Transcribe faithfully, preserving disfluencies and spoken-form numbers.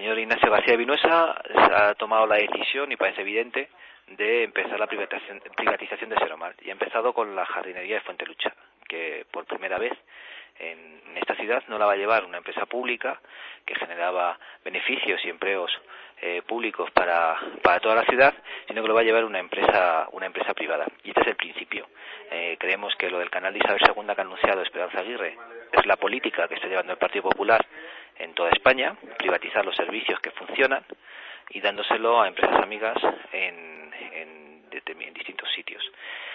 señor Ignacio García Vinuesa ha tomado la decisión, y parece evidente, de empezar la privatización, privatización de Seromar. Y ha empezado con la jardinería de Fuentelucha, que por primera vez en esta ciudad no la va a llevar una empresa pública que generaba beneficios y empleos eh, públicos para, para toda la ciudad, sino que lo va a llevar una empresa una empresa privada. Y este es el principio. Eh, creemos que lo del canal de Isabel segunda que ha anunciado Esperanza Aguirre es la política que está llevando el Partido Popular en toda España: privatizar los servicios que funcionan y dándoselo a empresas amigas en, en, en distintos sitios.